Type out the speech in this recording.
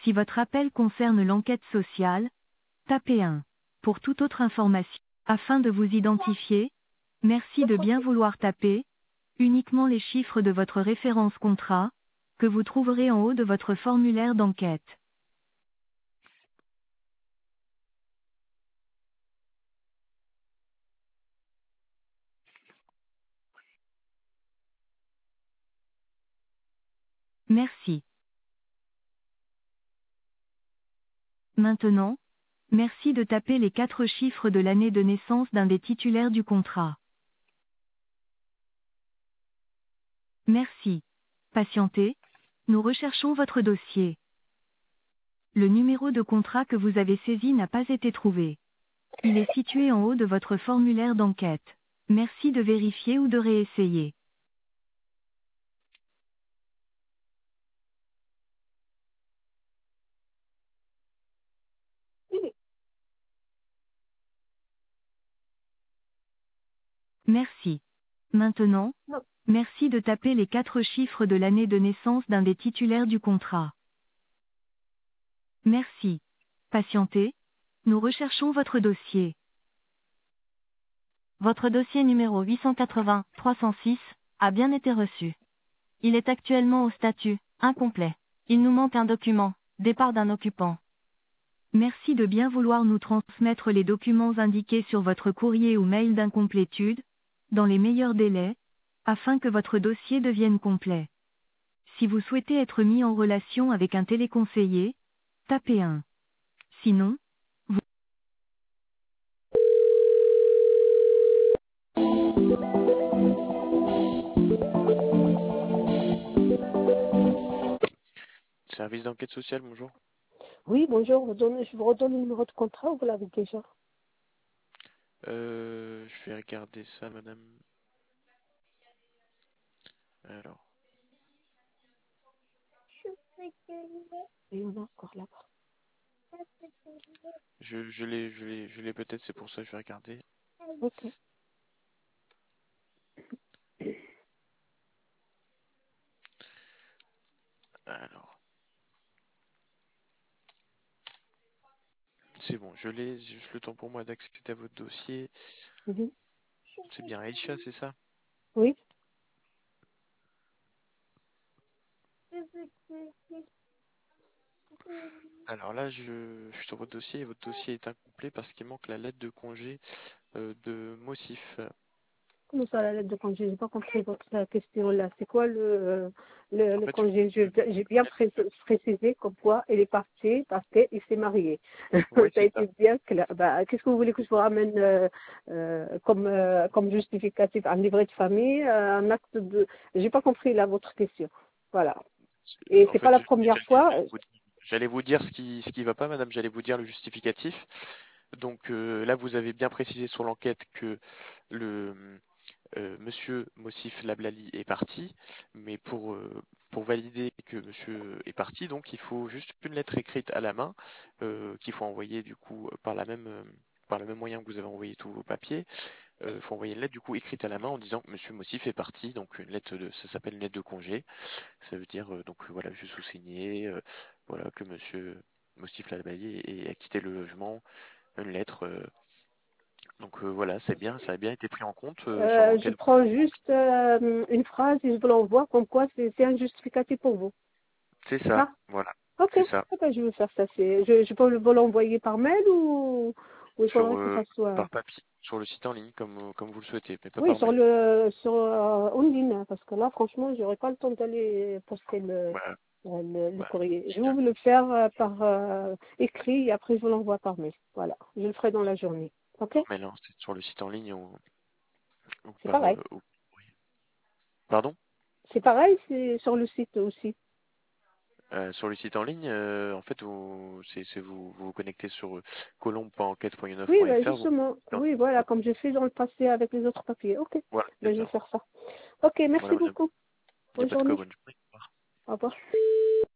Si votre appel concerne l'enquête sociale, tapez 1. Pour toute autre information, afin de vous identifier, merci de bien vouloir taper uniquement les chiffres de votre référence contrat, que vous trouverez en haut de votre formulaire d'enquête. Merci. Maintenant, merci de taper les 4 chiffres de l'année de naissance d'un des titulaires du contrat. Merci. Patientez, nous recherchons votre dossier. Le numéro de contrat que vous avez saisi n'a pas été trouvé. Il est situé en haut de votre formulaire d'enquête. Merci de vérifier ou de réessayer. Merci. Maintenant, merci de taper les 4 chiffres de l'année de naissance d'un des titulaires du contrat. Merci. Patientez, nous recherchons votre dossier. Votre dossier numéro 880-306 a bien été reçu. Il est actuellement au statut incomplet. Il nous manque un document, départ d'un occupant. Merci de bien vouloir nous transmettre les documents indiqués sur votre courrier ou mail d'incomplétude, dans les meilleurs délais, afin que votre dossier devienne complet. Si vous souhaitez être mis en relation avec un téléconseiller, tapez 1. Sinon, Service d'enquête sociale, bonjour. Oui, bonjour, je vous redonne le numéro de contrat, vous l'avez déjà. Je vais regarder ça, madame. Alors, Et on a encore là-bas. je l'ai peut-être, c'est pour ça que je vais regarder. Ok. Alors, c'est bon, je l'ai, c'est juste le temps pour moi d'accéder à votre dossier. Mhm. C'est bien Aïcha, c'est ça? Oui. Alors là, je suis sur votre dossier et votre dossier est incomplet parce qu'il manque la lettre de congé de Mossif. Comment ça, la lettre de congé? J'ai pas compris votre question là. C'est quoi En le fait, congé? J'ai bien précisé comme quoi il est parti parce qu'il s'est marié. oui, Ça a c'est ça. été bien clair. Bah, qu'est-ce que vous voulez que je vous ramène comme justificatif? Un livret de famille, un acte de... J'ai pas compris là votre question. Voilà. Et En c'est pas fait, la première fois. j'allais vous dire ce qui va pas, madame, j'allais vous dire le justificatif. Donc là, vous avez bien précisé sur l'enquête que le monsieur Mossif Lablali est parti, mais pour valider que monsieur est parti, donc il faut juste une lettre écrite à la main qu'il faut envoyer du coup par le même moyen que vous avez envoyé tous vos papiers. Il faut envoyer une lettre du coup écrite à la main en disant que monsieur Mossif est parti, donc ça s'appelle une lettre de congé. Ça veut dire donc voilà, je sous-signé, voilà que monsieur Mossif Lablali a quitté le logement, une lettre. Donc voilà, c'est bien, ça a bien été pris en compte sur Je l'enquête. prends juste une phrase et je vous l'envoie comme quoi c'est un justificatif pour vous. C'est C'est ça, ça? voilà, Ok, c'est ça. eh ben, je vais faire ça. Je peux vous l'envoyer par mail ou il Sur faudrait que ça soit... par papier, sur le site en ligne comme vous le souhaitez, mais pas Oui, par mail. sur en ligne, hein, parce que là, franchement, j'aurais pas le temps d'aller poster Voilà, le voilà, courrier. Je vais génial. vous le faire par écrit et après je vous l'envoie par mail. Voilà, je le ferai dans la journée. Ok? Par mail, hein, c'est sur le site en ligne ou C'est par pareil. courrier. Pardon? C'est pareil, c'est sur le site aussi. Sur le site en ligne, en fait, vous vous connectez sur Oui, ben colombe.enquête.unef.fr, vous justement. Oui, voilà, comme j'ai fait dans le passé avec les autres papiers. Ok, voilà, ben, c'est je vais ça. faire ça. Ok, Voilà, merci madame. beaucoup. Il n'y a Bonne pas de quoi, journée. bonne journée. Au revoir. Au revoir.